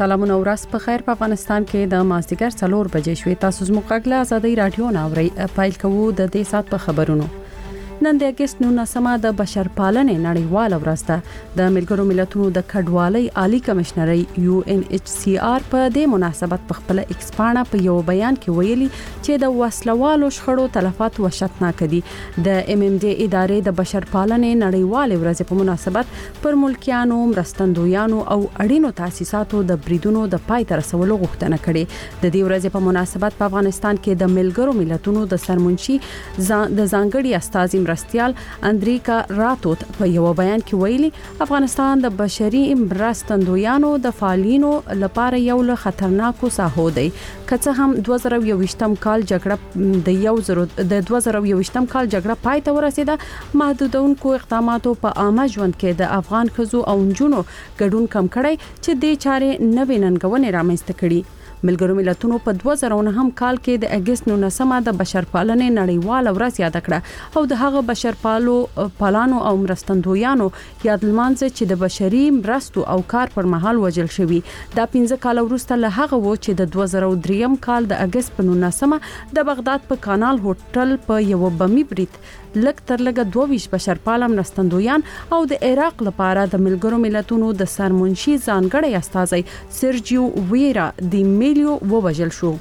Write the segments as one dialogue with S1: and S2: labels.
S1: سلامونه ورځ په خیر. په افغانستان کې د مازدیګر 4 بجې شوې. تاسو زموږ غږ له ازادي رادیو ناوړي پایل کوو د دې سات په خبرونو. نن د اگست 19 د بشرپالنې نړیواله ورځ ده. د ملګرو ملتونو د کډوالۍ عالی کمشنري UNHCR په دې مناسبت په خپل ایکس پاڼه په یو بیان کې ویلي چې د وسلوالو شخړو تلفات وحشتناک دي. د MMD ادارې د بشرپالنې نړیواله ورځ په مناسبت پر ملکیانو، مرستندویانو او اړینو تاسیساتو د بریدونو د پای ته رسولو غوښتنه کړې. د دې ورځې په مناسبت په افغانستان کې د ملګرو ملتونو د سرمنشي د ځانګړي استازي مرستيال اندریکا راتوت په یو بیان کې ویلي افغانستان د بشري مرستندویانو د فعالینو لپاره یو له خطرناکو ساحو دی. که هم 2021م کال جګړه د 2021م کال جګړه پای ته ورسېده، محدودونکو اقداماتو په عامه ژوند کې د افغان ښځو او نجونو ګډون کم کړی چې د چارې نوې ننګونې رامنځته کړي. ملګرو ملتونو په 2009 کال کې د اگست 19 د بشرپالنې نړیواله ورځ یاد کړه او د هغه بشرپالانو او مرستندویانو یاد لمانځه چې د بشري مرستو او کار پر مهال وژل شوي. دا 15 کال وروسته له هغه و چې د 2003 کال د اگست په 19 د بغداد په کانال هوټل په یو بمي برید لک تر لګه 22 بشرپاله مرستندویان او د عراق لپاره د ملګرو ملتونو د سرمنشي ځانګړي استازي سرجیو ویرا دی میلیو ووژل شو.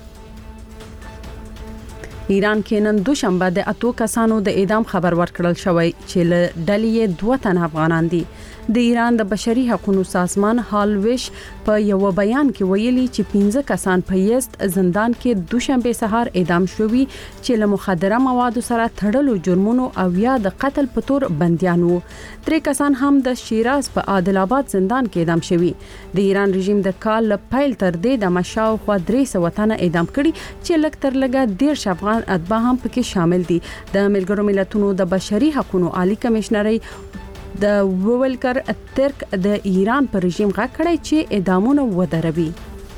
S1: ایران کې نن دوشنبه د 8 کسانو د اعدام خبر ورکړل شوی چې له ډلې 2 تن افغانان دي. د ایران د بشري حقوقو سازمان هالویش په یو بیان کې ویلي چې 15 کسان په یزد زندان کې دوشنبه سهار اعدام شوي چې له مخدره موادو سره تړلو جرمونو او یا د قتل په تور بنديان وو. 3 کسان هم د شیراز په عادل آباد زندان کې اعدام شوي. د ایران رژیم د کال پیل تر دې د مشاو خو 300 تنه اعدام کړي چې لک تر لګه 10 افغان اتباع هم پکې شامل دي. د ملګرو ملتونو د بشري حقوقو عالی کمشنري د وولکر ترک د ایران پر رژیم غږ کړی چې اعدامونه ودروي.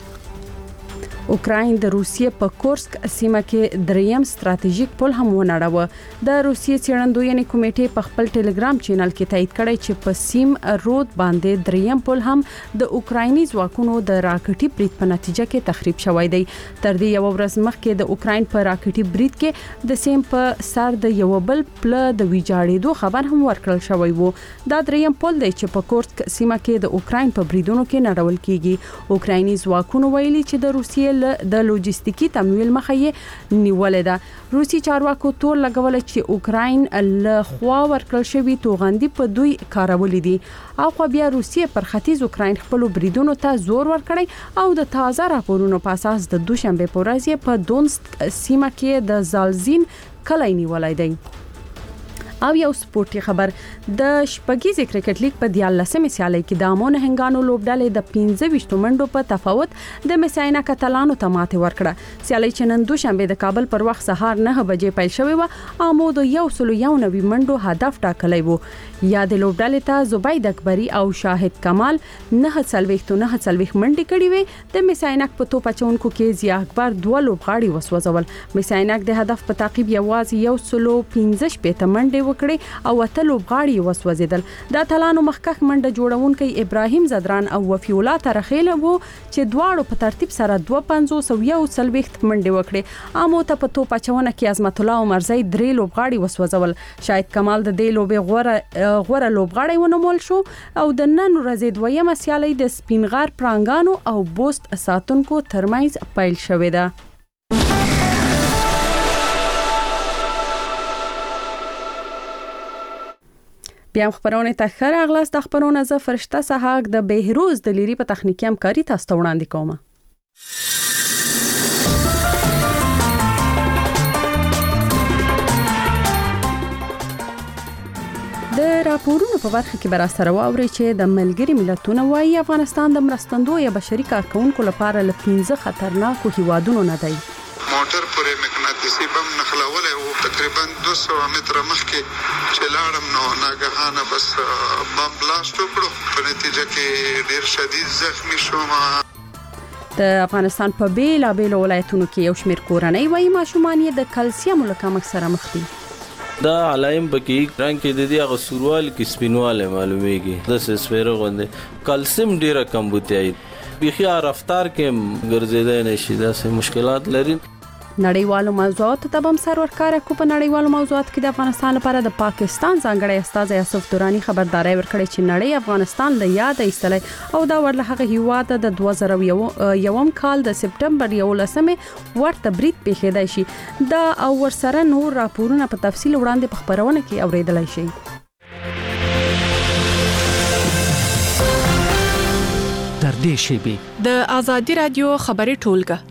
S1: اوکراین د روسیې په کورسک سیمه کې دریم ستراتیژیک پل هم ونړاوه. د روسیې څېړندویانې کمیټې په خپل ټلګرام چینل کې تایید کړی چې په سیم رود باندې دریم پل هم د اوکرایني ځواکونو د راکټي برید په نتیجه کې تخریب شوی دی. تر دې یو ورځ مخکې د اوکراین په راکټي برید کې د سیم په سر د یو بل پل د ویجاړېدو خبر هم ورکړل شوی وو. دا دریم پل دی چې په کورسک سیمه کې د اوکراین په بریدونو کې نړول کیږي. اوکرایني ځواکونو ویلي چې د روسیې د لوجستیکي تمویل مخه یې نیولې ده. روسي چارواکو تور لګول چې اوکراین له خوا ورکړل شوی توغندي په دوی کارولې دي. او خو بیا روسیې پر ختیځ اوکراین خپل بریدونو ته زور ورکړی او د تازه راپورونو په اساس د دوشنبه په ورځ په دونسک سیمه کې د زالزین کلی نیولای دی. او یو سپورتي خبر، د شپږیزې کرکټ لیګ په 14مې سیالۍ کې د امون هنګانو لوبډلې د 15 منډو په تفاوت د مساینا کتالانو ته ماته ورکړه. سیالۍ چې نن دوشنبه د کابل پر وخت سهار 9 بجې پیل شوې و. امو د 190 منډو هدف ټاکلی وو. یا د لوبډلې ته زبید اکبری او شاهد کمال 9 منډې کړې وې. د مساینک په توپ اچونکو کې ضیا اکبر 2 لوبغاړي وسوځول. مساینک د هدف په تعقیب یوازې 115 منډې وکړي او وته لوبغاړي وسوځیدل. د اتلانو مخکخ منډه جوړونکي ابراهیم زدران او وفی الله ترخیل وو چې دواړو په ترتیب سره 250 منډې وکړي. امو ته په توپ اچونه کې عظمت الله عمرزی 3 لوبغاړي وسوځول. شاهد کمال د دې لوبې غوره لوبغاړی ونومول شو او د نن ورځې دویمه سیالۍ د سپینغار پرانګانو او بوست ساتونکو ترمنځ پیل شوې ده. بیا خبرونه ته خره اغلاس د خبرونه ز فرشته سهاګ د بهروز د لیری په تخنیکی همکاري تاسو ته وړاندې کوم. د راپورونو په برخه کې بر سره واوري چې د ملګری ملتونو وايي افغانستان د مرستندوی بشري کارکونکو لپاره ل 15 خطرناکو هیوادونو نه دی.
S2: موټر پرې مقناطیسي بم نخلولې او تقریبا 200 متره مخکې چې لاړم نو ناګهانه بس بم بلاست وکړو. په نتیجه کې ډیر شدید زخمی شوم.
S1: د افغانستان په بیلابیل ولایتونو کې یو شمېر کورنۍ وايي ماشومان یې د کلسیم له کمښت سره مخ دي.
S3: دا علایم پکې رنگ کې د دې هغه سوروال کې سپینواله معلومیږي د سپیره غوندې کلسیم ډیره کم بوتي بيخي رفتار کې ګرځیدای نشي داسې مشکلات لري.
S1: نړیوالو موضوعاتو ته هم سر ورکاره کو. په نړیوالو موضوعاتو کې د افغانستان لپاره د پاکستان ځانګړی استاذ یوسف دورانی خبرداري ورکړې چې نړۍ افغانستان له یاد ایستلای او دا ورله هغه هیواد د 2001 کال د سپټمبر 11 ورته برید پیښیدای شي. دا او ورسره نور راپورونه په تفصیل وړاندې په خبرونه کې اوریدلای شي.
S4: تر دې شی
S5: د آزادي رادیو خبري ټولګه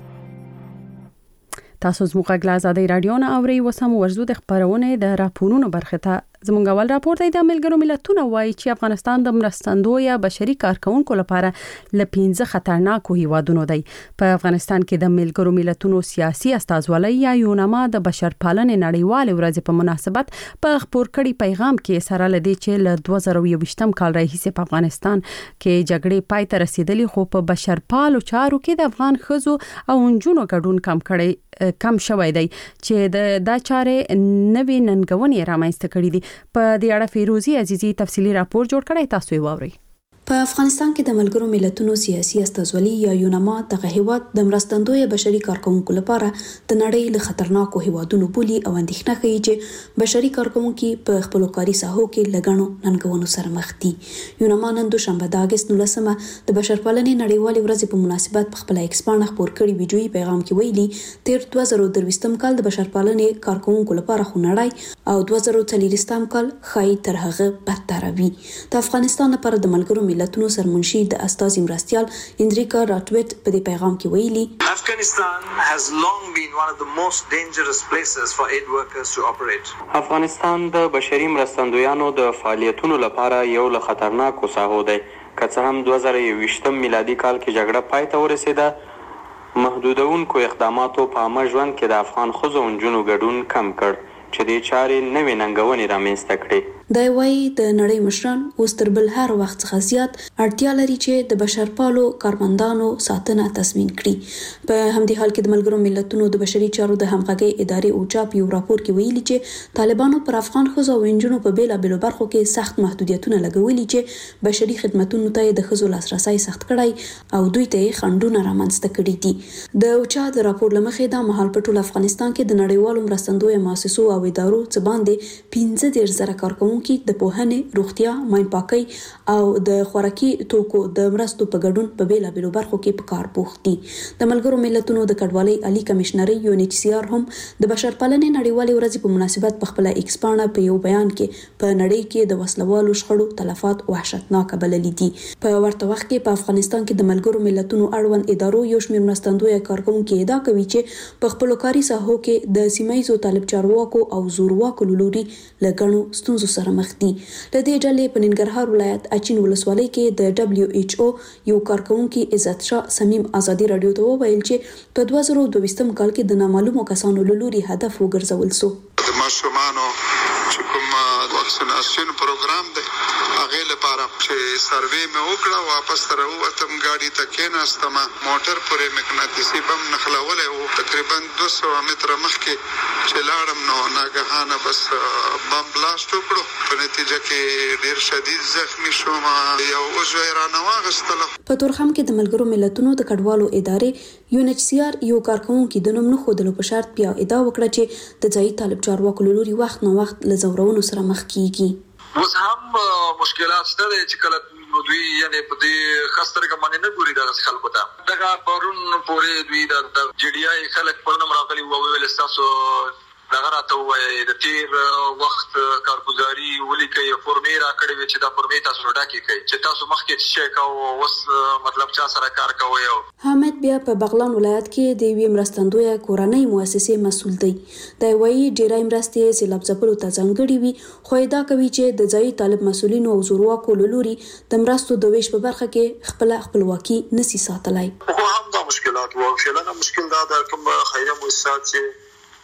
S1: تاسو زموږ غږ آزادي رادیو نه اوري. وسم ورزو د خبرونه د راپورونو برخه ته زموږ اول راپور دی د ملګرو ملتونو وایي چې افغانستان د مرستندوی یا بشري کارکونکو لپاره ل 15 خطرناکو هیوادونو دی. په افغانستان کې د ملګرو ملتونو سیاسي استازولۍ یا یونما د بشرپالنې نړیوال ورځ په مناسبت په خبر کړي پیغام کې سره لدی چې ل 2022 کال راهیسې په افغانستان کې جګړې پای ته رسیدلې خو په بشرپالو چارو کې د افغان خزو او نجونو ګډون کم شوی دی چې دا چارې نوې ننګونې رامنځته کړې دي. په دې اړه فیروزی عزیزی تفصیلی راپور جوړ کړی، تاسو یې واورئ.
S6: په افغانستان کې د ملګرو ملتونو سیاسي استازولي یا یونما دغه هیواد د مرستندوی بشري کارکونکو لپاره د نړۍ له خطرناکو هیوادونو بولی او اندېښنه کوي چې بشري کارکونکو په خپل کاري ساحو کې لګڼو ننګونو سره مخ دي. یونما نن دوشنبه د اگست 19 د بشرپالنې نړیوال ورځ په مناسبت په خپل ایکس باندې خبر کړي ویډیویي پیغام کې ویلي تیر 2023 کال د بشرپالنې کارکونکو لپاره خو نړۍ او 2024 کال خای تر هغه بدتر وي. د افغانستان لپاره د ملګرو ملتونو سرمنشي د استازي مرستيال اندریکا راټویټ په دې پیغام کې ویلي
S7: Afghanistan has long been one of the most dangerous places for aid workers to operate.
S8: افغانستان د بشري مرستندویانو د فعالیتونو لپاره یو له خطرناکو ساحو دی. که څه هم 2020 میلادي کال کې جګړه پای ته ورسېده، محدودونکو اقداماتو په عامه ژوند کې د افغان ښځو او نجونو ګډون کم کړ چې د چارې نوې ننګونې رامنځته کړې.
S6: دا وایي د نړۍ مشران اوس تر بل هر وخت څخه زیات اړتیا لري چې د بشرپالو کارمندانو ساتنه تضمین کړي. په همدې حال کې د ملګرو ملتونو د بشري چارو د همغږي ادارې اوچاپ یو راپور کې ویلي چې طالبانو پر افغان ښځو او نجونو په بیلابېلو برخو کې سخت محدودیتونه لګولي چې بشري خدماتو ته د ښځو لاسرسي سخت کړای او دوی ته خنډونه رامنځته کړي دي. د اوچاپ د راپور لمخې دا مهال په ټول افغانستان کې د نړیوالو مرستندوی مؤسسو او ادارو څخه باندې 15,000 کارکونکو د پوهنې، روغتیا، ماین پاکي او د خوراکي توکو د مرستو په ګډون په بیلابېلو برخو کې په کار بوخت دي. د ملګرو ملتونو د کډوالۍ عالی کمشنري UNHCR هم د بشرپالنې نړیوالې ورځ په مناسبت په خپل ایکس باندې په یو بیان کې په نړۍ کې د وسلوالو شخړو تلفات وحشتناک بللي دي. په ورته وخت کې په افغانستان کې د ملګرو ملتونو اړوند ادارو یو شمېر مرستندوی کارکونکو ادعا کوي چې په خپل کاري ساحو کې د سیمایي طالب چارواکو او زورواکو لوري لګڼو ستونزو سره مخ دي. د دې ډلې په ننګرهار ولایت اچین ولسوالۍ کې د WHO یو کارکونکي عزت شاه سمیم آزادي رادیو ته وویل چې په 2022 کال کې د نامعلومو کسانو لوري هدف وګرځول شو.
S2: د ماشومانو چې کوم واکسیناسیون پروګرام دی هغه لپاره چې سروې مې وکړه، واپس تر ووتم، ګاډي ته کېناستم، موټر پورې مقناطیسي بم نښلولی و. تقریبا 200 متره مخکې چې لاړم نو ناګهانه بس بم بلاست وکړو. په نتیجه کې ډیر شدید زخمی شوم. یو عضو یې رانه واخیستله.
S6: په تورخم کې د ملګرو ملتونو د کډوالو ادارې UNHCR یو کارکونکي د نوم نه ښودلو په شرط بیا ادعا وکړه چې د ځایي طالب چارواکو لوري وخت نه وخت له ځورونو سره مخ کیږي.
S7: اوس هم مشکلات شته چې کله دوی یعنی په دې خاصره باندې نه ګوري د خلکو ته. دغه پرون پورې دوی د جډیای خلک په نوم راغلي او ویل تاسو دغه راته وایي د تیر وخت کارګزاري ولیکي فورمې راکړې وي چې دا فورمې تاسو ډاکې کوي چې تاسو مخکې څه کوو اوس مطلب چا سره کار کوي.
S6: حامد بیا په بغلان ولایت کې د وی مرستندوی کورنۍ مؤسسې مسول دی. دا وایي ډیرای مرستې سیلاب ځپلو ته ځانګړي وي خو دا کوي چې د ځای طالب مسولینو او زورواکو لوري د مرستو د ویش په برخه کې خپلواکي نسی ساتلای.
S7: خو هم دا مشکلات وو. شلنه مشکل دا د کوم خیریه مؤسسات چې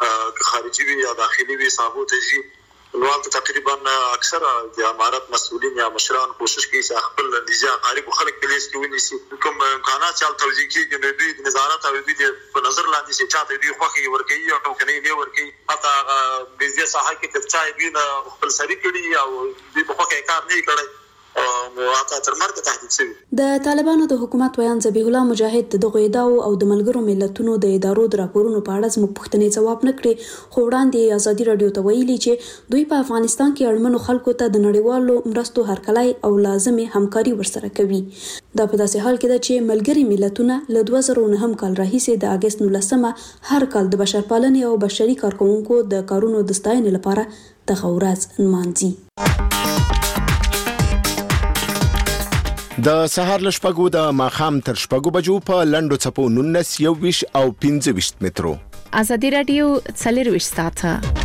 S7: خارجي وي یا داخلي وي صاحب ته جی نو تقریبا اکثره د امارات مسؤلین یا مشران کوشش کوي چې خپل نظام غریب خلک په لیست کې ونیسي. کوم امکانات چې توجیه کیږي نو دوی نظارت او دوی په نظر لاندې چې چاته دوی خوخي ورکوي او کني نه ورکوي. حتی بيزي صحه کې چې دوی خپل سړي کړي او دوی په خوخه کار نه کوي. واقع تر مرګ تهدید شوی.
S6: د طالبانو د حکومت ویان ذبیح الله مجاهد د غویداو او د ملګرو ملتونو د ادارو د راپورونو په اړه زموږ پوښتنې ځواب نه کړې، خو وړاندې ازادي رادیو ته ویلي چې دوی په افغانستان کې اړمنو خلکو ته د نړیوالو مرستو هرکلی او لازمي همکاري ورسره کوي. دا په داسې حال کې ده چې ملګري ملتونه له 2009 کال راهیسې د اگست 19 هر کال د بشرپالنې او بشري کارکونکو د کارونو د ستاینې لپاره دغه ورځ نمانځي.
S9: د سهار ل شپږو د ماخام تر شپږو بجو په لندو چپو 19 21 او 25 مترو.
S5: ازادي رادیو 24 ساعته.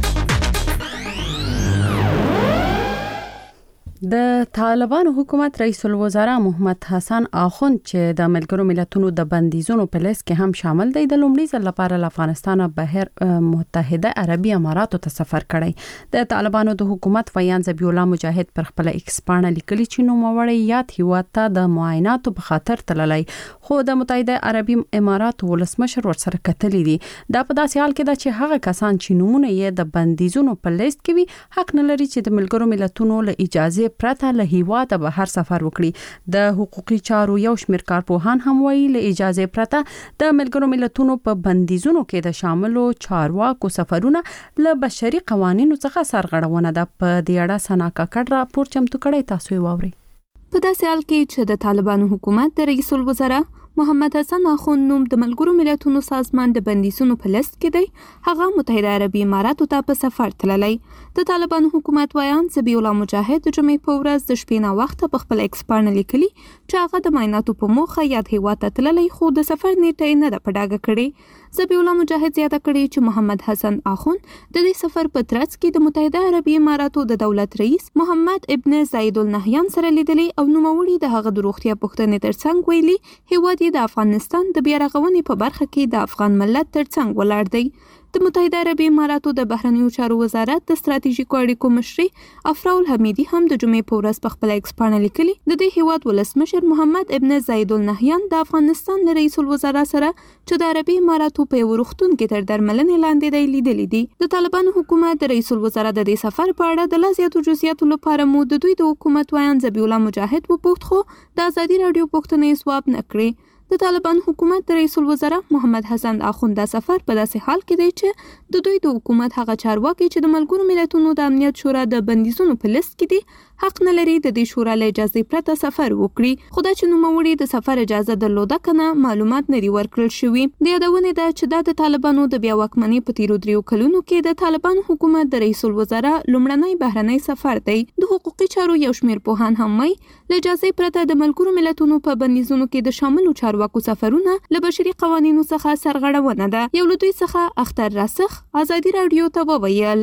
S1: د طالبانو حکومت رئیس الوزرا محمد حسن آخوند چې د ملګرو ملتونو د بندیزونو په لیست کې هم شامل دی، د لومړي ځل لپاره له افغانستان بهر متحده عربي اماراتو ته سفر کړی. د طالبانو د حکومت ویان ذبیح الله مجاهد پر خپل ایکس پاڼه لیکلي چې نوموړی یاد هیواد ته د معایناتو په خاطر تللی، خو د متحده عربي اماراتو ولسمشر ورسره کتلی دي. دا په داسې حال کې ده چې هغه کسان چې نمونه یې د بندیزونو په لیست کې وي حق نه لري چې د ملګرو ملتونو له اجازه پرته له هیواده بهر سفر وکړي. د حقوقي چارو یو شمېر کارپوهان هم وایي له اجازه پرته د ملګرو ملتونو په بندیزونو کې د شاملو چارواکو سفرونه له بشري قوانینو څخه سرغړونه ده. په دې اړه سنا کاکړ راپور چمتو کړی، تاسو یې واورئ.
S10: په داسې حال کې چې د طالبانو حکومت د رئیس الوزرا محمد حسن آخوند نوم د ملګرو ملتونو سازمان د بندیزونو په لیست کې دی، هغه متحده عربي اماراتو ته په سفر تللی. د طالبانو حکومت ویان ذبیح الله مجاهد د جمعې په ورځ د شپې نه وخته په خپل ایکس پاڼه لیکلي چې هغه د معایناتو په موخه یاد هیواد ته تللی، خو د سفر نیټه یې نه ده په ډاګه کړې. ذبیح الله مجاهد زیاته کړې چې محمد حسن آخوند د دې سفر په ترڅ کې د متحده عربي اماراتو د دولت رئیس محمد ابن زاید النهیان سره لیدلي او نوموړي د هغه د روغتیا پوښتنې ترڅنګ ویلي هیواد د افغانستان د بیا رغونې په برخه کې د افغان ملت ترڅنګ ولاړ دی. د متحده عربي اماراتو د بهرنیو چارو وزارت د ستراتیژیکو اړیکو مشري افراول حمیدي هم د جمعې په ورځ په خپل ایکس پاڼه لیکلي د دې هیواد ولسمشر محمد ابن زاید النهیان د افغانستان له رئیس الوزرا سره چې د عربي اماراتو په یو روغتون کې تر درملنې لاندې دی لیدلي دي. د طالبانو حکومت د رئیس الوزرا د دې سفر په اړه د لا زیاتو جزئیاتو لپاره مو د دوی د حکومت ویان ذبیح الله مجاهد وپوښت، خو د ازادي رادیو پوښتنې ځواب نه کړې. د طالبان حکومت د رئیس الوزرا محمد حسن آخوند دا سفر په داسې حال کې دی چې د دوی د حکومت هغه چارواکي چې د ملګرو ملتونو د امنیت شورا د بندیزونو په لیست کې دي حق نه لري د دې شورا له اجازه پرته سفر وکړي. خو دا چې نوموړي د سفر اجازه درلوده کنه معلومات نه دي ورکړل شوي. د یادونه ده چې دا د طالبانو د بیا واکمنۍ په تیرو 3 کلونو کې د طالبان حکومت د رئیس الوزرا لومړنی بهرنی سفر دی. د حقوقي چارو یو شمېر پوهان هم وایي له اجازه پرته د ملګرو ملتونو په بندیزونو کې د شاملو چارواکو سفرونه له بشري قوانینو څخه سرغړونه ده. یو له دوی څخه اختر راسخ ازادي رادیو ته وویل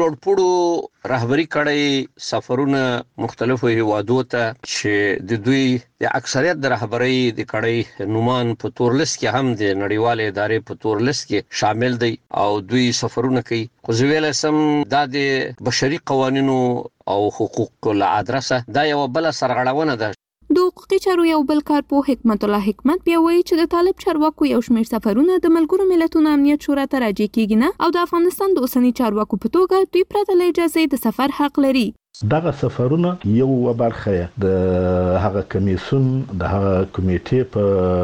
S11: لوړپوړو رهبری کړی سفرونه مختلفو هیوادو ته چې د دوی د اکثریت د رهبری د کړی نومان په تور لیست کې هم د نړیوال ادارې په تور لیست کې شامل دی او دوی سفرونه کوي. خو زویل سم د بشري قوانینو او حقوق له ادرسه دا یو بل سرغړونه ده.
S10: د حقوقي چارو یو بل کارپوه حکمت الله حکمت بیا وایي چې د طالب چارواکو یو شمېر سفرونه د ملګرو ملتونو امنیت شورا ته راجع کیږي نه او د افغانستان د اوسنی چارواکو په توګه دوی پرته له اجازه د سفر حق لري.
S12: دغه سفرونه یو برخه د هغه کمیسون د هغه کمیټې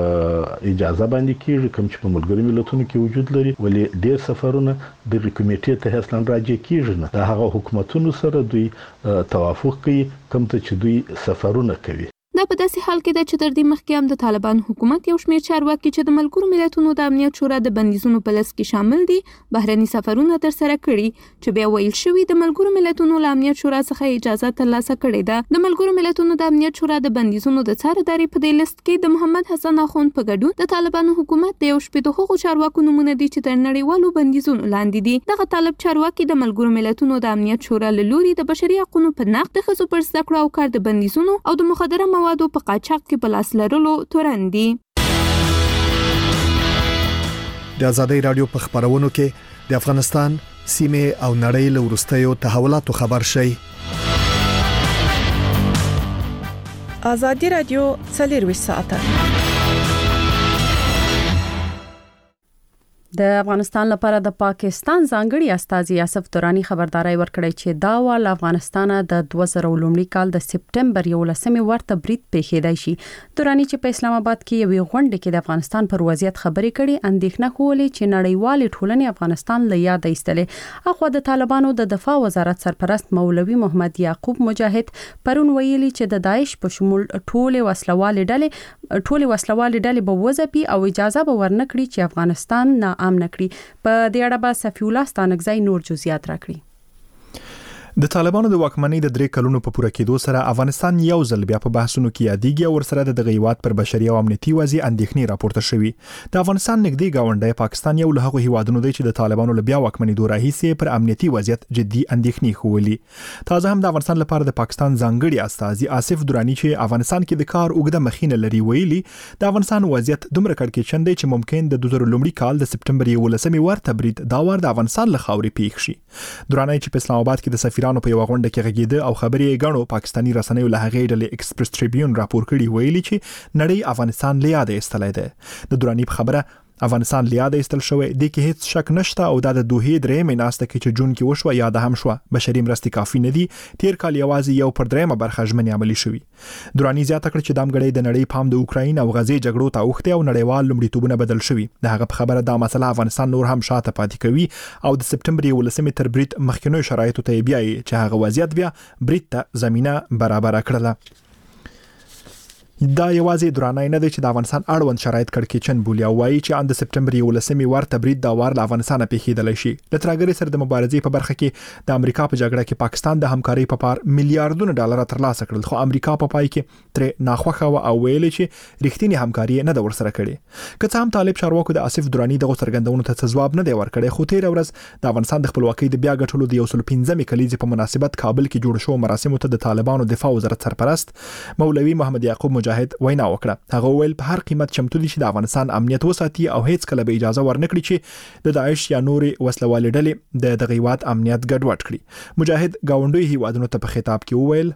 S12: په اجازه باندې کیږي کوم چې په ملګرو ملتونو کې وجود لري، ولې ډېر سفرونه د کمیټې ته اصلا راجع کیږي نه. د هغه حکومتونو سره دوی توافق کوي کوم ته چې دوی سفرونه کوي.
S10: دا په داسې حال کې ده چې تر دې مخکې هم د طالبان حکومت یو شمېر چارواکي چې د ملګرو ملتونو د امنیت شورا د بندیزونو په لیست کې شامل دي بهرني سفرونه ترسره کړي چې بیا ویل شوي د ملګرو ملتونو له امنیت شورا څخه اجازه ترلاسه کړې ده. د ملګرو ملتونو د امنیت شورا د بندیزونو د څارندوی په دې لیست کې د محمد حسن آخوند په ګډون د طالبانو حکومت د یو شپږ هغو چارواکو نمونه دي چې تر نړیوالو بندیزونو لاندې دي. دغه طالب چارواکي د ملګرو ملتونو د امنیت شورا له لوري د بشري حقوقو په نقض، د ښځو پر زده کړو او کار د بندیزونو او د مخدره موادو په قاچاق کې په لاس لرلو تورن دي.
S13: د ازادي رادیو په خبرونو کې د افغانستان سیمه او نړۍ له وروستیو تحولاتو خبر شي.
S5: ازادي رادیو 24 ساعته
S1: د افغانستان لپاره د پاکستان ځانګړي استازي آصف درانی خبرداري ورکړی چې دا ول افغانستان د 2000 لومړي کال د سپټمبر 11 ورته برید پیښیدای شي. درانی چې په اسلام آباد کې یو غونډه کې د افغانستان پر وضعیت خبرې کړي اندېښنه کولې چې نړیوال ټولنې افغانستان له یاد ایستلې. اخو د طالبانو د دفاع وزارت سرپرست مولوي محمد یعقوب مجاهد پرون ویلي چې د داعش په شمول ټول وسلوال ډلې به وځپي او اجازه به ورنکړي چې افغانستان نه امن کړي. په دې اړه به صفی الله ستانکزی نور جزئیات راکړي.
S14: د طالبانو د واکمنۍ د 3 کلونو په پوره کېدو سره افغانستان یو ځل بیا په بحثونو کې یادېږي او ورسره د دغه هیواد پر بشري او امنیتي وضعیت اندېښنې راپورته شوې. د افغانستان نږدې گاونډی پاکستان یو له هغو هیوادونو دی چې د طالبانو له بیا واکمنېدو راهیسې پر امنیتي وضعیت جدي اندېښنې ښولې. تازه هم د افغانستان لپاره د پاکستان ځانګړي استازي آصف درانی چې افغانستان کې د کار اوږده مخینه لري ویلي د افغانستان وضعیت دومره کړکېچن دی چې ممکن د 2000 لومړي کال د سپټمبر 11 ورته برید دا ور د افغانستان له خاورې پیښ شي. درانی چې په اسلام آباد کې د سفیرانو په یو غونډه کې غږیده او خبرې غنو پاکستانی رسنیو له هغې ډلې ایکسپریس ټریبیون راپور کړی ویلي چې نړۍ افغانستان له یاد ایستلای دی. د درانی په خبره افغانستان له یاد ایستل شوی د کې هیڅ شک نشته او د دوه درې میناسته کې چې جون کې وشو یا د هم شو بشري مرستې کافي نه دي. تیر کال یوازې یو پر درېمه برخه ژمنې عملی شوی. درانی زیاته کړ چې دامګړی د نړۍ پام د اوکراین او غزې جګړو ته اوښته او نړیوال لومړیتوبونه بدل شوی. د هغه په خبره دا مسله افغانستان نور هم شاته پاتې کوي او د سپټمبر 11 تر برید مخکینو شرایطو ته بیا چې هغه وضعیت بیا برید ته زمينه برابر کړله. دا یوازې درانای نه دی چې د افغانستان اړوند شرایط کړکېچن بولي او وایي چې د سپټمبر 11 ورته برید دا وار له افغانستان پیښیدلی شي. د ترګری سره د مبارزې په برخه کې د امریکا په جګړه کې پاکستان د همکارۍ په پار میلیارډونو ډالر ترلاسه کړل خو امریکا په پای کې تر ناخوښه او ویل چې رښتینی همکاري نه د ورسره کړي. که څه هم طالب چارواکو د آصف درانی دغه څرګندونو ته ځواب نه دی ورکړی خو تیر ورځ د افغانستان د خپلواکۍ د بیا ګټلو د 115 کلیزې په مناسبت کابل کې جوړ شو مراسمو ته د طالبانو دفاع وزارت سرپرست مولوي محمد یعقوب مجاهد وینا وکړه. هغه ویل په هر قیمت چمتو دي چې د افغانستان امنیت وساتي او هیڅ کله به اجازه ورنکړي چې د داعش یا نورې وسلوالې ډلې د دغه هیواد امنیت ګډوډ کړي. مجاهد گاونډي هیوادونو ته په خطاب کې وویل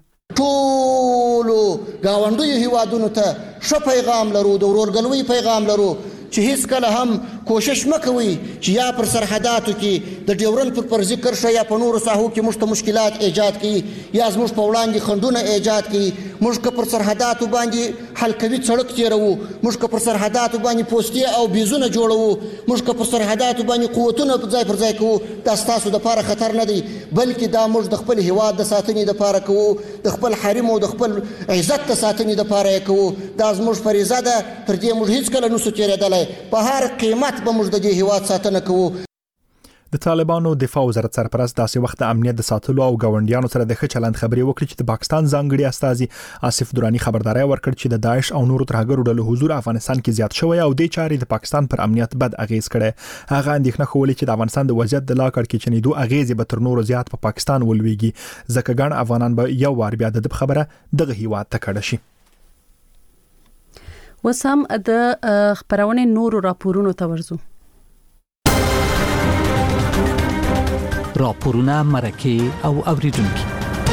S15: ټول گاونډي هیوادونو ته ښه پیغام لرو د ورورګلوي پیغام لرو چې هیڅ کله هم کوشش مکوي چې یا پر سرحداتو کې د ډیورن پر ذکر شي یا په نورو ساحو کې موږ ته مشکلات ایجاد کړي یا زموږ په وړاندې خنډونه ایجاد کړي. موږ که پر سرحداتو باندې حلقوي سړک تیرو موږ که پر سرحداتو باندې پوستې او بیزونه جوړو موږ که پر سرحداتو باندې قوتونه ځای پر ځای کوو دا ستاسو لپاره خطر نه دی بلکې دا موږ د خپل هیواد د ساتنې لپاره کوو د خپل حریم او د خپل عزت د ساتنې لپاره کوو. دا زموږ فریضه ده تر دې موږ هیڅ کله نشو تیرېدلی په هر قیمت به موږ د دې هیواد ساتنه کوو.
S14: د طالبانو دفاع وزارت سرپرست داسې وخت د امنیت د ساتلو او گاونډیانو سره د ښه چلند خبرې وکړي چې د پاکستان ځانګړي استازي آصف درانی خبرداري ورکړ چې د داعش او نورو ترهګرو ډلو حضور افغانستان کې زیات شوی او د چارې د پاکستان پر امنیت بد اغیز کړي. هغه اندېښنه کولې چې د افغانستان د وضعیت د لا کړکېچنېدو اغیز به تر نورو زیات په پاکستان ولويږي ځکه ګڼ افغانان به یو وار بیا د خبره دغه هیواد ته کډه شي.
S1: وسم د خبرونه نورو راپورونو ته ورزو.
S4: راپورونه مرکه او اوریدونکو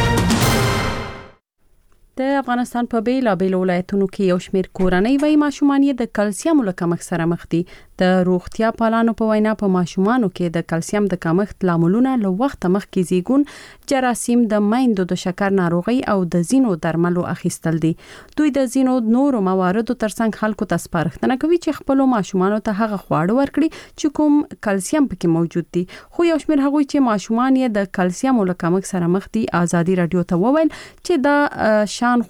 S1: د افغانستان په بیلابېلو ولایتونو کې یو شمېر کورنۍ وایي ماشومان یې د کلسیم له کمښت سره مخ دي. د روغتیا پالانو په وینا په ماشومانو کې د کلسیم د کمښت لاملونه له وخت مخکې زیږون، جراثیم، د میندو د شکر ناروغي او د زینو درملو اخیستل دي. دوی د زینو نورو مواردو ترڅنګ خلکو ته سپارښتنه کوي چې خپل ماشومانو ته هغه خواړه ورکړي چې کوم کلسیم پکې موجود دي. خو یو شمېر هغوی چې ماشومان یې د کلسیم له کمښت سره مخ دي آزادي رادیو ته وویل چې د شان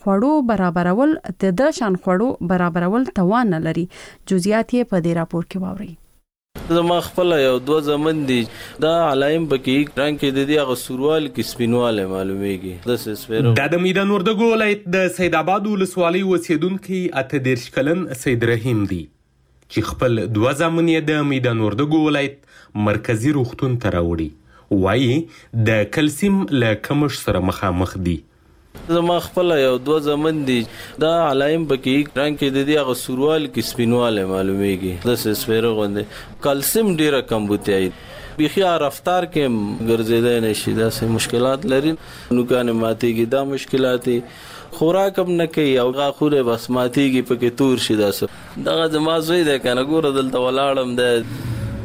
S1: خوړو برابرول توان نه لري. جزئیات یې په دې راپور کې واورئ.
S3: زما خپل یو دوه زمن دي دا علایم بکې رنگ کې د دې هغه سوروال کې سپینواله معلومیږي د سپیرو
S16: د میدان وردګو ولایت د سید آباد ولسوالۍ اوسیدونکو 18 کلن سید رحیم دی چې خپل دوه زمن یې د میدان وردګو ولایت مرکزی روغتون ته راوړي وایي د کلسیم له کمښت سره مخامخ دي.
S3: زما خپل یو دوه زمن دي دا علایم بکې رنگ کې د دې هغه سوروال کې سپینواله معلومیږي د سپیرو غوندې کلسیم ډیره کم بوتي بخیا رفتار کې ګرځیدای نشي دا سه مشکلات لري نو کنه ماتيږي دا مشکلات خوراک هم نه کوي او غاخوره بس ماتيږي پکې تور شي دا سه دغه زما زوی ده کنه ګوره دلته ولاړم د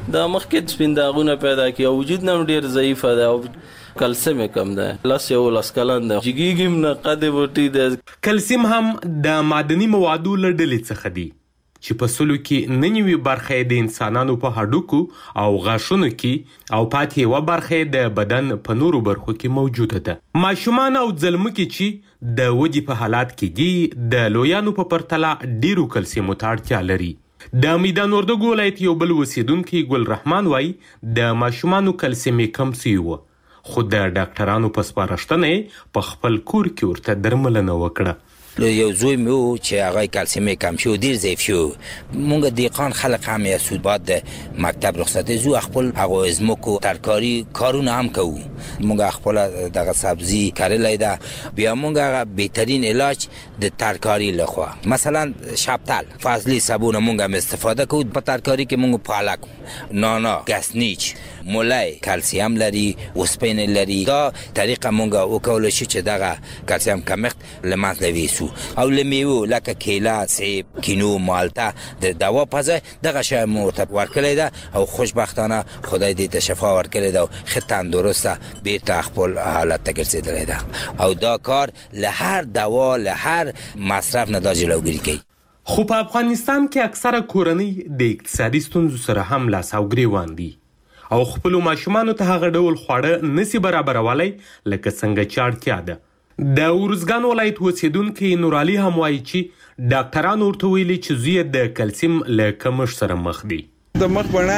S3: دا مخکې سپین داغونه پیدا کی او وجود نم ډیر ضعیف ده او کلسیم کم ده لاس یو لاس کلن ده جګیګم نه قد بوټي ده.
S16: کلسیم هم د معدني موادو له ډلې څخه دی چې په سلو کې 99 برخه د انسانانو په هډوکو او غاښونو کې او پاتې یوه برخه د بدن په نورو برخو کې موجوده ده. ماشومان او ځلمکي چې د ودې په حالات کې دي د لویانو په پرتله ډیرو کلسیمو ته اړتیا لري. د میدان وردګو ولایت یو بل اوسیدونکي ګل رحمان وایي د ماشومانو کلسیم کم سوی و خو د ډاکټرانو په سپارښتنه په خپل کور کې ورته درملنه وکړه.
S17: یو زوی مو چې هغه کلسیم کم شو ډیر ضعیف شو مونږ دیقان خلک هم یا سود بعد مکتب رخصت زو خپل هغه ازمکو ترکاری کارونه هم کوو مونږ خپل دغه سبزی کارلای دا بیا مونږ بهترین علاج د ترکاری لخوا مثلا شپتل فاضلی صابون مونږ هم استفاده کوو په ترکاری کې مونږ پالک نانا گسنیچ مولای کلسیم لري اوسپین لري دا طریقه مونږ وکول شي چې دغه کلسیم کمښت لمنځه لوي او لمیو لکه کیلا سیب کینو مالټا د دوا په ځای دغه شی مو ته ورکړی ده او خوشبختانه خدای دې ته شفا ورکړي ده خو تندرسته بیرته خپل حالت ته ګرځېدلی ده او دا کار له هر دوا له هر مصرف نه دا جلوګیري کوي.
S16: خو په افغانستان کې اکثره کورنۍ د اقتصادي ستونزو سره هم لاس او ګریوان دي او خپلو ماشومانو ته هغه ډول خواړه نسی برابرولی لکه څنګه چې اړتیا ده. د ارزګان ولایت اوسیدونکی نورعلي هم وایي چې ډاکټرانو ورته ویلي چې زوی د کلسیم له کمښت سره مخ دی.
S18: د مخ بڼه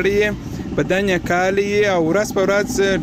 S18: ژاړي بدن یې کالی او ورځ په ورځ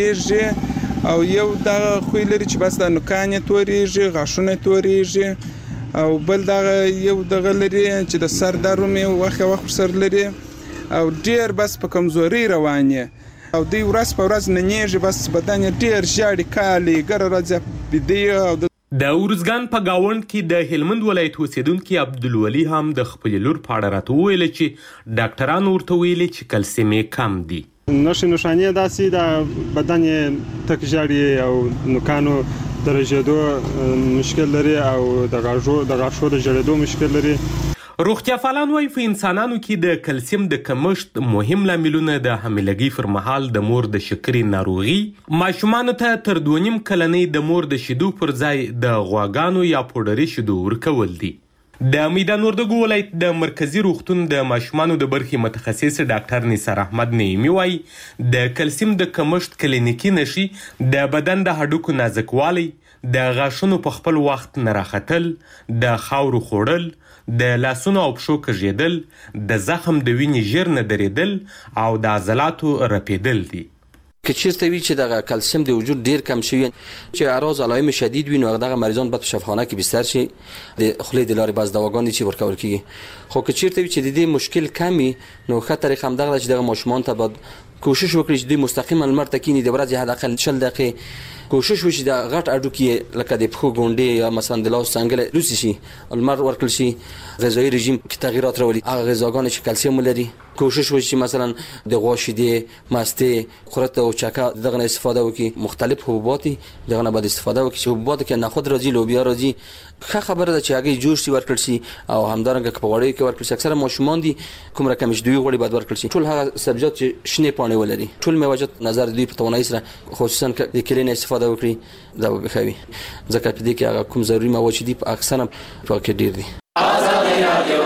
S18: ډنګریږي او یو دغه خوی لري چې بس د نوکان یې تورېږي غاښونه یې تورېږي او بل دغه یو دغه لري چې د سر درد مې وخت سر لري او ډیر بس په کمزوري روان یې او دی ورځ په ورځ ننیږي بس بدن یې ډیر ژاړي کالی ګره ورځ بيدی او
S16: د ارزګان په گاوند کې د هلمند ولایت اوسیدونکي عبدالولي هم د خپل لور په اړه راته وویل چې ډاکټرانو ورته ویلي چې کلسیم کم دی.
S19: نښانې داسې د بدن یې تک ژاړي او نوکانو د رژېدو مشکل لري او د غاښو د ژړېدو مشکل لري.
S16: روغتیا فعالان وایي په انسانانو کې د کلسیم د کمښت مهم لاملونه د حاملګۍ پر مهال د مور د شکرې ناروغي ماشومانو ته تر 2.5 کلنۍ د مور د شیدو پر ځای د غواګانو یا پوډري شیدو ورکول دي. د میدان وردګو ولایت د مرکزی روغتون د ماشومانو د برخې متخصص ډاکټر نثار احمد نعیمي وایي د کلسیم د کمښت کلینیکي نښې د بدن د هډوکو نازکوالی د غاښونو په خپل وخت نه راختل د خاورو خوړل د لاسونو او پښو کږېدل د زخم د وینې ژر نه درېدل او د عضلاتو رپېدل دي.
S20: که چیرته وی چې دغه کلسیم د وجود ډیر کم شي چې اعراض علائم شدید وي نو دغه مریضان باید په شفاخانه کې بستر شي د خولې د لارې باز دواګانې چې ورکول کیږي خو که چیرته وی چې د دې مشکل کمی نو ښه طریقه هم دغه چې دغه ماشومان ته باید کوشش وکړي چې د مستقیما لمر ته کینی د ورځې حد اقل 10 دقیقې کوشش وشي د غټ اډوکی لکه د پخو ګونډې یا مثلا د لاس څنګه لوسی شي لمر ورکل شي غذایی رژیم کې تغیرات راولي هغه غذاګانې چې کلسیم لري کوشش وشي مثلا د غوا شیدې ماسته خورت او چکا دغه استفاده وکړي مختلف حبوبات دغه نه باید استفاده وکړي حبوبات کې نه خود راځي لوبیا راځي ښه خبره ده چې هغه جوش شي ورکل شي او همدارنګه په وړي کې ورکل شي اکثره ماشومان دي کوم رقم شدوی غوړي باید ورکل شي ټول هغه سبزیات چې شنه پانه ولري ټول میوجت نظر دوی په توانایي سره خصوصا د کلین استفاده وکړي دا به خوي ځکه په دې کې هغه کوم ضروري مواد چې دي په اکثره په کې ډیر دي. آزادي رادیو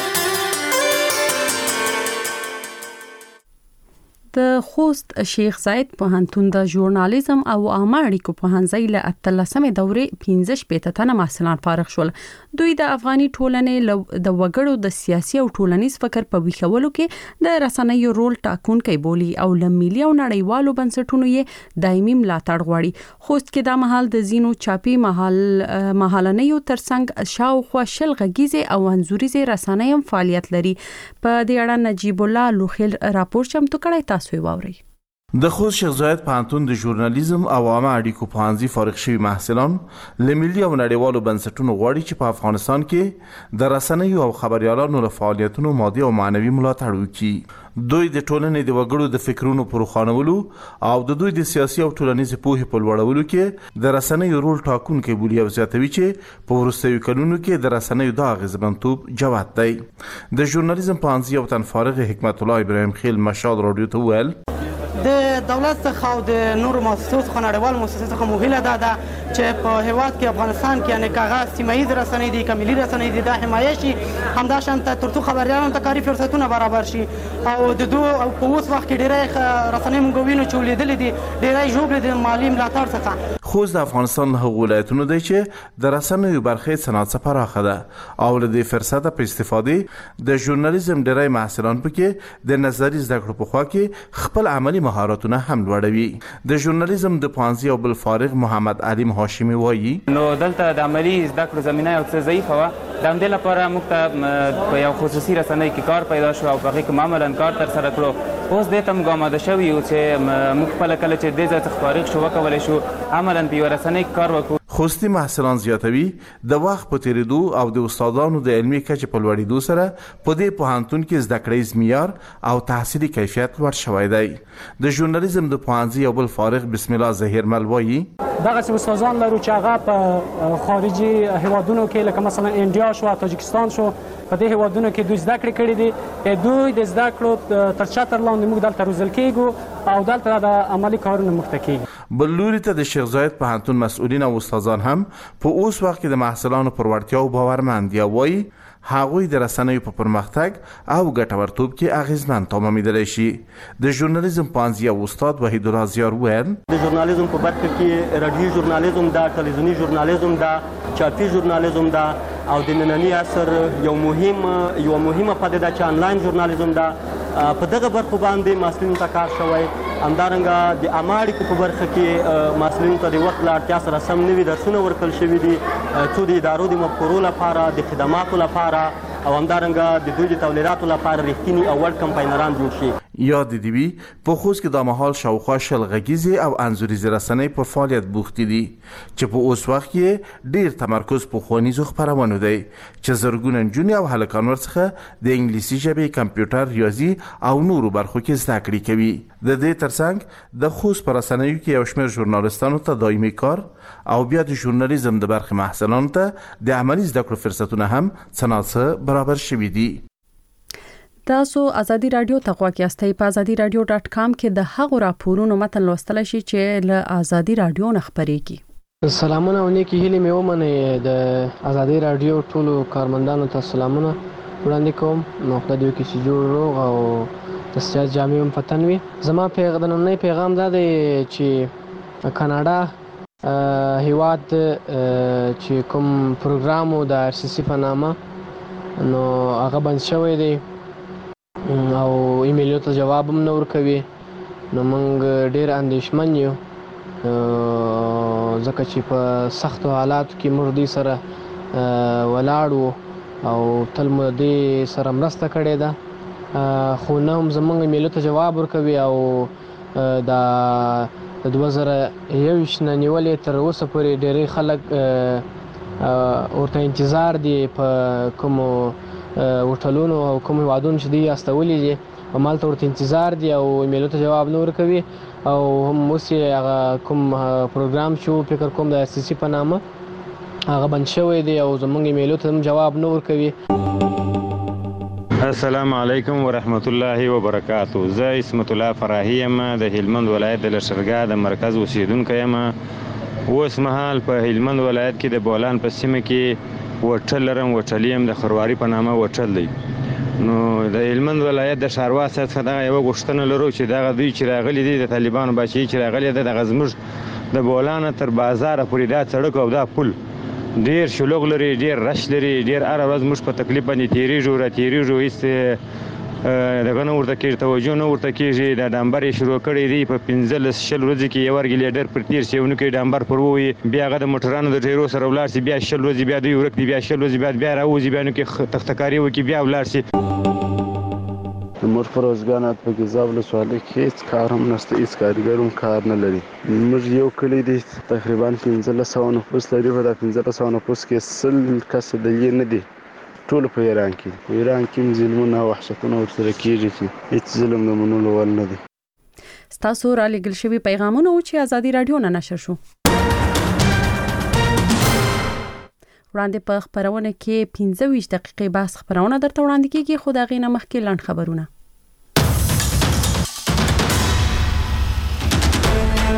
S1: د خوست شیخ زاید پوهنتون د ژورنالیزم او عامه اړیکو پوهنځي له 13مې دورې 15 تنه محصلان فارغ شول. دوی د افغاني ټولنې د وګړو د سیاسي او ټولنیز فکر په ویښولو کې د رسنیو رول ټاکونکی بولی او له ملي او نړیوالو بنسټونو یې دایمي ملاتړ غواړي. خوست کې د مهال د زینو چاپی مهالنیو ترڅنګ شاوخوا شل غږیزه او انځوریزه رسنۍ هم فعالیت لري. په دې اړه نجیب الله لوخیل راپور چمتو کړی تاسو واورئ.
S21: د خوست شیخ زاید پوهنتون د ژورنالیزم او عامه اړیکو پوهنځي فارغ شوي محصلان له ملي او نړیوالو بنسټونو غواړي چې په افغانستان کې د رسنیو او خبریالانو له فعالیتونو مادي او معنوي ملاتړ وکړي. دوی د ټولنې د وګړو د فکرونو پر روښانولو او د دوی د سیاسي او ټولنیز پوهې په لوړولو کې د رسنیو رول ټاکونکی بولي او زیاتوي چې په وروستیو کلونو کې د رسنیو دا اغیزمنتوب جوت دی. د ژورنالیزم پوهنځي او تن فارغ حکمت الله ابراهیم خیل مشال رادیو ته وویل
S22: د دولت څخه او د نورو مؤسسو څخه نړیوالو مؤسسو څخه مو هیله دا ده چې په هیواد کې افغانستان کې یعنې که هغه سیمه ییز رسنۍ دي که ملي رسنۍ دي دا حمایه شي، همداشانته تر څو خبریالانو ته کاري فرصتونه برابر شي او د دوی په اوس وخت کې ډېری رسنۍ موږ وینو چې ولیدلې دي ډېری ژوبلې د مالي ملاتړ څخه.
S21: خوست د افغانستان له هغو ولایتونو دی چې د رسنیو برخې صنعت پراخه ده او له دې فرصته په استفادې د ژورنالیزم ډېری محصلان پکې د نظري زده کړو په خوا کې خپل عملي مهارتونه هم لوړوي. د ژورنالیزم د پوهنځي او بل فارغ محمد علیم هاشمي وایي
S23: نو دلته د عملي زده کړو زمینه یو څه ضعیفه وه، د همدې لپاره موږ ته په یو خصوصي رسنۍ کې کار پیدا شو او په هغې کې مو عملا کار ترسره کړو. اوس دې ته موږ آماده شوي یو چې موږ خپله کله چې دې ځای څخه فارغ شو وکولی شو عملا په یوه رسنۍ کې کار وکړو.
S21: خوستي محصلان زیاتوي د وخت په تیریدو او د استادانو د علمي کچې په لوړېدو سره په دې پوهنتون کې زده کړیز معیار او تحصیلي کیفیت لوړ شوی دی. د ژورنالیزم د پوهنځي او بل فارغ بسم الله ظهیرمل وایي
S24: دغسې استادان لرو چې هغه په خارجي هیوادونو کې لکه مثلا انډیا شو، تاجکستان شو، په دې هیوادونو کې دوی زده کړې کړي دي. دوی د زده کړو تر چتر لاندې موږ دلته روزل کېږو او دلته د عملي کارونه موږ ته کېږي.
S21: بل لوري ته د شیخ زاید پوهنتون مسؤلین او استادان هم په اوس وخت کې د محصلانو پر وړتیاو باورمند دي او وایي هغوی د رسنیو په پرمختګ او ګټورتوب کې اغیزمن تمامیدلی شي. د ژورنالیزم پوهنځي او استاد وحید الله زیار وویل
S25: د ژورنالیزم په برخه کې رادیوي ژورنالیزم دا، تلویزیوني ژورنالیزم دا، چاپي ژورنالیزم دا او د ننني عصر یو مهمه پدیده چې آنلاین ژورنالیزم دا. په دغه برخو باندې محصلینو ته کار شوی. همدارنګه د عامه اړیکو په برخه کې محصلینو ته د وخت له اړتیا سره سم نوي درسونه ورکړل شوي دي څو د ادارو د مفکورو لپاره، د خدماتو لپاره او همدارنګه د دوی د تولیداتو لپاره رښتیني او وړ کمپاینران جوړ شي.
S21: یاد دي وي په خوست کې د مهال شاوخوا شل غږیزې او انځوریزې رسنۍ په فعالیت بوختې دي چې په اوس وخت کې ډیر تمرکز په ښوونیزو خپرونو دی چې زرګونه نجونې او هلکان ورڅخه د انګلیسي ژبې، کمپیوټر، ریاضي او نورو برخو کې زده کړې کوي. د دې ترڅنګ د خوست په رسنیو کې یو شمېر ژورنالستانو ته دایمي کار او بیا د ژورنالیزم د برخې محصلانو ته د عملي زده کړو فرصتونه هم څه ناڅه برابر شوي دي.
S1: تاسو ازادي رادیو ته غواړئ چې په azadiradio.com کې د هغو راپورونو متن لوستل شي چې له ازادي رادیو نه خبرېږي.
S26: سلامونه او نیکی هیلې مې ومنئ. د ازادي رادیو ټولو کارمندانو ته سلامونه وړاندې کوم. نو خدای دې وکړي چې جوړ روغ او د صحت جامې هم په تن وي. زما د نننی پیغام دا دی چې کاناډا هیواد چې کوم پروګرام و د RCC په نامه نو هغه بند شوی دی او ایمیلو ته جواب هم نه ورکوي. نو موږ ډېر اندېښمن یو ځکه چې په سختو حالاتو کې موږ دوی سره ولاړ وو او تل مو دې سره مرسته کړې ده، خو نه هم زموږ ایمیلو ته جواب ورکوي او د 2021 نه نیولې تر اوسه پورې ډېری خلک ورته انتظار دي په کومو هوټلونو او کوم هیوادونو چې دوی استولي دي همالته ورته انتظار دي او ایمیلو ته جواب نه ورکوي او هم اوس یې هغه کوم پروګرام چې فکر کوم د RCC په نامه هغه بند شوی دی او زموږ ایمیلو ته هم جواب نه ورکوي.
S27: السلام علیکم ورحمت الله وبرکاتو. زه اسمت الله فراهی یم، د هلمند ولایت د لشکرګاه د مرکز اوسیدونکی یم. اوس مهال په هلمند ولایت کې د بولان په سیمه کې وټل لرم. وټل یم د خرواري په نامه وټل دی. نو د هلمند ولایت د ښاروال صاحب څخه دغه یوه غوښتنه لرو چې دغه دوی چې راغلي دي د طالبانو بچیي چې راغلي ده دغه زموږ د بولانه تر بازاره پورې دا سړک او دا پل ډېر شلوغ لري، ډېر رش لري، ډېر هره ورځ موږ په تکلیف باندې تېرېږو راتېرېږو. هېڅ دغه نه ورته کېږي، توجه نه ورته کېږي. دا ډامبر یې شروع کړی دی په 15-20 ورځې کې یو ورګې لیډر پر تېر شي ونو کې ډامبر پر ووي، بیا هغه د موټرانو د ډیرو سره ولاړ شي، بیا 20 ورځې بیا دوی ورک دي، بیا 20 ورځې بیا راوځي، بیا نو کې تختکاري وکړي، بیا ولاړ شي.
S2: زموږ په روزګانات په ګیزاب ولسوالۍ کې هیڅ کار هم نشته، هیڅ کارګر هم کار نه لري. موږ یو کلی دی تقریبا 1500 نفوس لري، په دا 1500 نفوس کې 100 کس دلې نه دي، ټول په ایران کې. په ایران کې ظلمونه او وحشتونه ورسره کېږي چې هیڅ ظلم د منلو وړ نه دی.
S1: ستاسو را لېږل شوي پیغامونه و چې ازادي رادیو نه نشر شو. وړاندې په خبرونه کې 15 دقیقې بحث خبرونه درته وړاندې کیږي، خو دا غي نه مخکې لاند خبرونه.